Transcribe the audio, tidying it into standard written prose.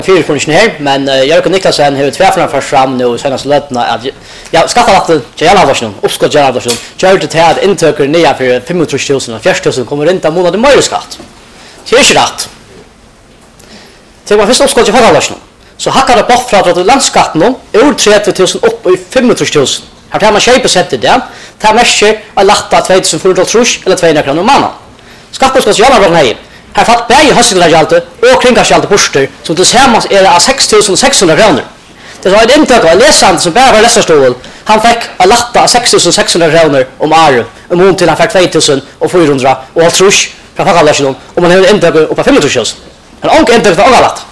4 här, men Jörgen Niklasen har tvärfram för fram nu senaste lötna att ja, skaffa att Jalla version, uppskott Jalla version. Charter tar intöker nya för 500,000 och 40,000 kommer inte månad mer skatt. Det är inte rätt. Det var först uppskott Jalla version. Så hackar det bort från att landskatten ur 30,000 upp i 500,000. Här tar man 20% det. Tar mest att latta 2,400 eller 200 kronor om månaden. Skatteskott Jalla version här. Här fatt bäge höstglasjaltet och kringkastjaltet poster som tillsammans är 6,600 kronor. Det var ett intök av läsande som bara var läsarstål. Han fick att latta 6,600 kronor om året. Om hon till han fick 2,400 och allt trusch från fackavläsningen. Och man har ett intök upp på 500,000. Han har inte intök för alla latt.